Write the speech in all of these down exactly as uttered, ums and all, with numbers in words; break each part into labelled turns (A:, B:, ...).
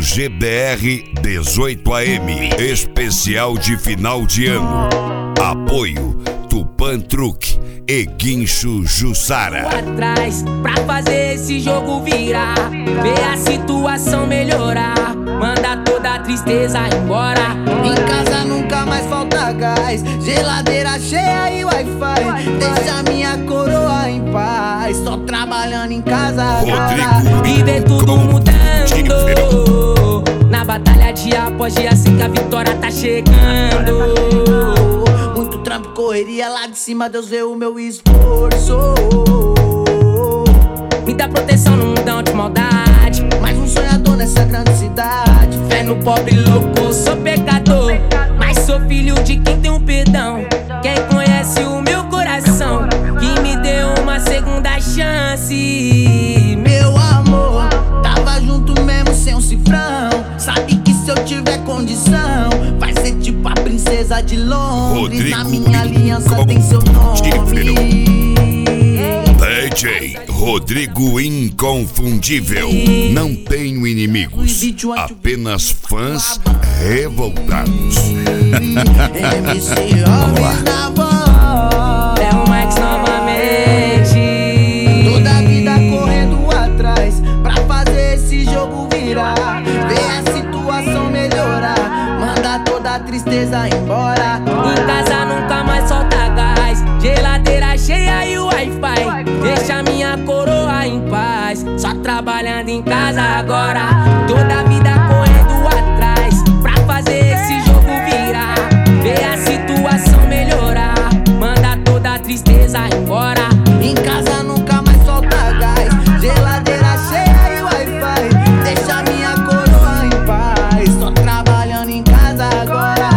A: G B R dezoito A M, especial de final de ano. Apoio Tupan Truck e Guincho Jussara.
B: Atrás pra fazer esse jogo virar, ver a situação melhorar, manda toda a tristeza embora.
C: Em casa nunca mais falta gás, geladeira cheia e Wi-Fi. Deixa minha coroa em paz, só trabalhando em casa agora.
B: E ver tudo mudando na batalha dia após dia, assim que a vitória tá chegando.
C: Muito trampo, correria lá de cima, Deus vê o meu esforço.
B: Me dá proteção no mundão de maldade,
C: mais um sonhador nessa grande cidade.
B: Fé no pobre louco, sou pecador, mas sou filho de quem tem um perdão. Quem conhece o meu coração, que me deu uma segunda chance.
C: Meu amor, tava junto mesmo sem um cifrão. Sabe que se eu tiver condição, vai ser tipo a princesa de Londres.
A: Rodrigo
C: na minha aliança tem seu nome.
A: D J Rodrigo Inconfundível. Não tenho inimigos, apenas fãs revoltados.
C: M C Homem da voz,
B: é o Max novamente.
C: toda a vida correndo atrás pra fazer esse jogo virar, ver a situação melhorar, manda toda a tristeza embora.
B: Em casa nunca mais falta gás, geladeira cheia e Wi-Fi. Deixa minha coroa em paz, só trabalhando em casa agora. Toda a vida correndo atrás pra fazer esse jogo virar, ver a situação melhorar, manda toda a tristeza embora.
C: Em casa nunca mais falta gás, geladeira cheia e Wi-Fi. Deixa minha coroa em paz, só trabalhando em casa agora.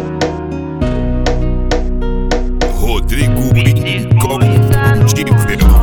A: Rodrigo Inconfundível.